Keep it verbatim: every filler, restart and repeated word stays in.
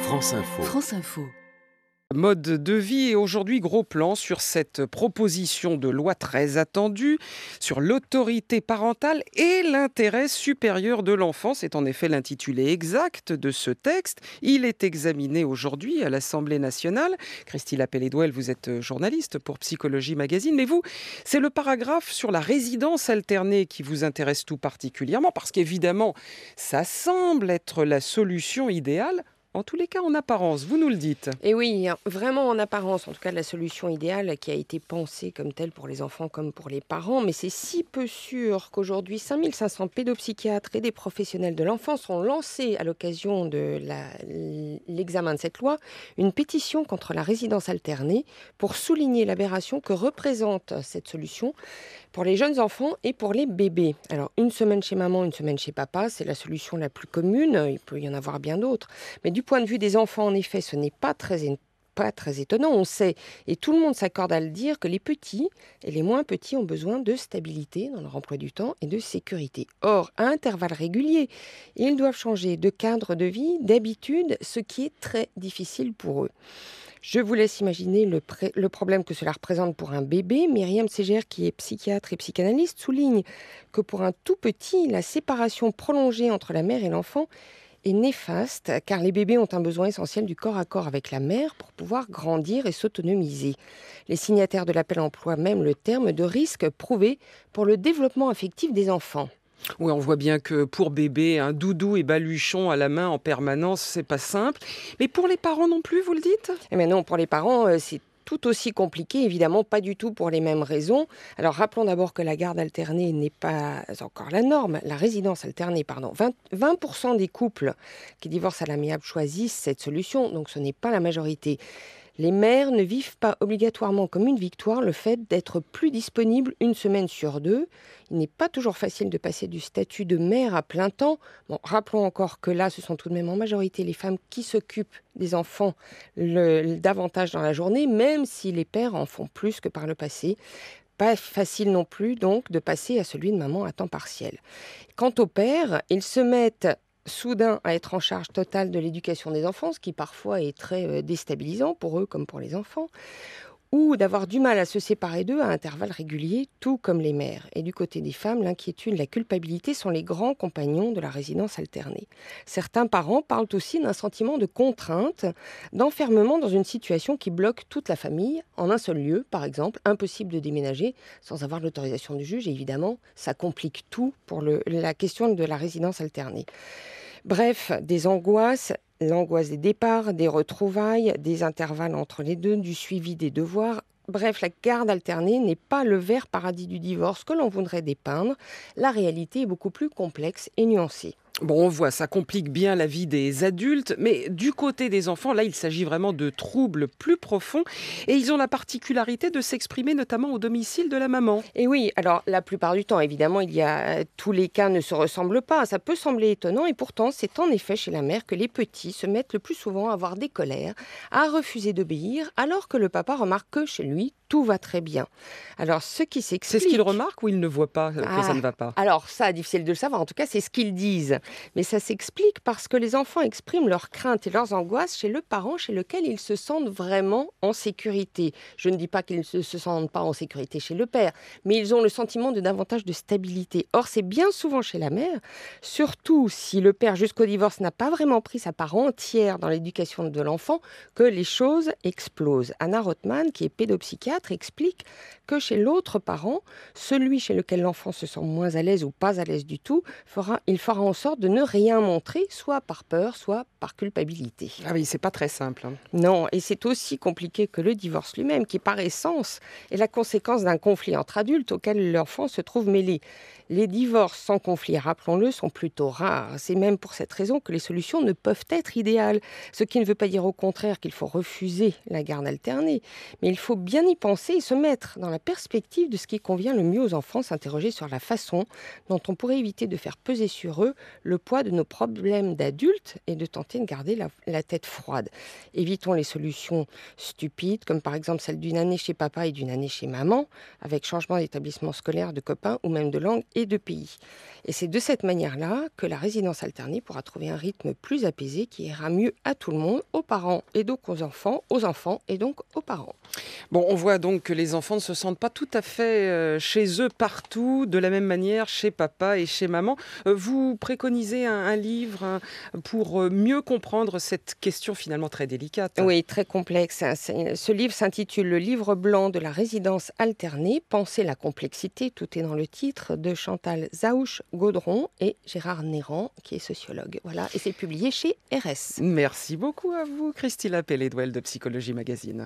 France Info. France Info. Mode de vie et aujourd'hui gros plan sur cette proposition de loi très attendue sur l'autorité parentale et l'intérêt supérieur de l'enfant. C'est en effet l'intitulé exact de ce texte. Il est examiné aujourd'hui à l'Assemblée nationale. Christine Lapellé-Douel, vous êtes journaliste pour Psychologie Magazine, mais vous, c'est le paragraphe sur la résidence alternée qui vous intéresse tout particulièrement parce qu'évidemment, ça semble être la solution idéale. En tous les cas, en apparence, vous nous le dites. Et oui, vraiment en apparence, en tout cas la solution idéale qui a été pensée comme telle pour les enfants comme pour les parents, mais c'est si peu sûr qu'aujourd'hui cinq mille cinq cents pédopsychiatres et des professionnels de l'enfance ont lancé à l'occasion de la, l'examen de cette loi une pétition contre la résidence alternée pour souligner l'aberration que représente cette solution pour les jeunes enfants et pour les bébés. Alors, une semaine chez maman, une semaine chez papa, c'est la solution la plus commune. Il peut y en avoir bien d'autres. Mais du point de vue des enfants, en effet, ce n'est pas très, pas très étonnant. On sait, et tout le monde s'accorde à le dire, que les petits et les moins petits ont besoin de stabilité dans leur emploi du temps et de sécurité. Or, à intervalles réguliers, ils doivent changer de cadre de vie, d'habitude, ce qui est très difficile pour eux. Je vous laisse imaginer le, pré- le problème que cela représente pour un bébé. Myriam Ségère, qui est psychiatre et psychanalyste, souligne que pour un tout petit, la séparation prolongée entre la mère et l'enfant est néfaste, car les bébés ont un besoin essentiel du corps à corps avec la mère pour pouvoir grandir et s'autonomiser. Les signataires de l'appel emploient même le terme de risque prouvé pour le développement affectif des enfants. Oui, on voit bien que pour bébé, un doudou et baluchon à la main en permanence, c'est pas simple. Mais pour les parents non plus, vous le dites ? Eh bien non, pour les parents, euh, c'est tout aussi compliqué, évidemment, pas du tout pour les mêmes raisons. Alors rappelons d'abord que la garde alternée n'est pas encore la norme, la résidence alternée, pardon. vingt pour cent des couples qui divorcent à l'amiable choisissent cette solution, donc ce n'est pas la majorité. Les mères ne vivent pas obligatoirement comme une victoire le fait d'être plus disponibles une semaine sur deux. Il n'est pas toujours facile de passer du statut de mère à plein temps. Bon, rappelons encore que là, ce sont tout de même en majorité les femmes qui s'occupent des enfants le, davantage dans la journée, même si les pères en font plus que par le passé. Pas facile non plus, donc, de passer à celui de maman à temps partiel. Quant aux pères, ils se mettent soudain à être en charge totale de l'éducation des enfants, ce qui parfois est très déstabilisant pour eux comme pour les enfants, ou d'avoir du mal à se séparer d'eux à intervalles réguliers, tout comme les mères. Et du côté des femmes, l'inquiétude, la culpabilité sont les grands compagnons de la résidence alternée. Certains parents parlent aussi d'un sentiment de contrainte, d'enfermement dans une situation qui bloque toute la famille en un seul lieu, par exemple, impossible de déménager sans avoir l'autorisation du juge. Et évidemment, ça complique tout pour le, la question de la résidence alternée. Bref, des angoisses, l'angoisse des départs, des retrouvailles, des intervalles entre les deux, du suivi des devoirs. Bref, la garde alternée n'est pas le vert paradis du divorce que l'on voudrait dépeindre. La réalité est beaucoup plus complexe et nuancée. Bon, on voit, ça complique bien la vie des adultes, mais du côté des enfants, là, il s'agit vraiment de troubles plus profonds et ils ont la particularité de s'exprimer notamment au domicile de la maman. Et oui, alors la plupart du temps, évidemment, il y a tous les cas ne se ressemblent pas. Ça peut sembler étonnant et pourtant, c'est en effet chez la mère que les petits se mettent le plus souvent à avoir des colères, à refuser d'obéir, alors que le papa remarque que chez lui, tout va très bien. Alors, ce qui s'explique... C'est ce qu'il remarque ou il ne voit pas que ah, ça ne va pas ? Alors, ça, difficile de le savoir. En tout cas, c'est ce qu'ils disent. Mais ça s'explique parce que les enfants expriment leurs craintes et leurs angoisses chez le parent chez lequel ils se sentent vraiment en sécurité. Je ne dis pas qu'ils ne se sentent pas en sécurité chez le père, mais ils ont le sentiment de davantage de stabilité. Or, c'est bien souvent chez la mère, surtout si le père, jusqu'au divorce, n'a pas vraiment pris sa part entière dans l'éducation de l'enfant, que les choses explosent. Anna Rothman, qui est pédopsychiatre, explique que chez l'autre parent, celui chez lequel l'enfant se sent moins à l'aise ou pas à l'aise du tout, fera, il fera en sorte de ne rien montrer, soit par peur, soit par culpabilité. Ah oui, c'est pas très simple. Hein. Non, et c'est aussi compliqué que le divorce lui-même, qui par essence est la conséquence d'un conflit entre adultes auquel l'enfant se trouve mêlé. Les divorces sans conflit, rappelons-le, sont plutôt rares. C'est même pour cette raison que les solutions ne peuvent être idéales. Ce qui ne veut pas dire au contraire qu'il faut refuser la garde alternée, mais il faut bien y penser et se mettre dans la la perspective de ce qui convient le mieux aux enfants, s'interroger sur la façon dont on pourrait éviter de faire peser sur eux le poids de nos problèmes d'adultes et de tenter de garder la, la tête froide. Évitons les solutions stupides, comme par exemple celle d'une année chez papa et d'une année chez maman, avec changement d'établissement scolaire, de copains ou même de langue et de pays. Et c'est de cette manière-là que la résidence alternée pourra trouver un rythme plus apaisé qui ira mieux à tout le monde, aux parents et donc aux enfants, aux enfants et donc aux parents. Bon, on voit donc que les enfants ne se sentent pas tout à fait euh, chez eux partout, de la même manière chez papa et chez maman. Euh, vous préconisez un, un livre hein, pour euh, mieux comprendre cette question finalement très délicate. Oui, très complexe. Ce livre s'intitule Le livre blanc de la résidence alternée, Penser la complexité, tout est dans le titre, de Chantal Zaouche-Gaudron et Gérard Néran, qui est sociologue. Voilà, et c'est publié chez R S. Merci beaucoup à vous, Christina Pelledwell de Psychologie Magazine.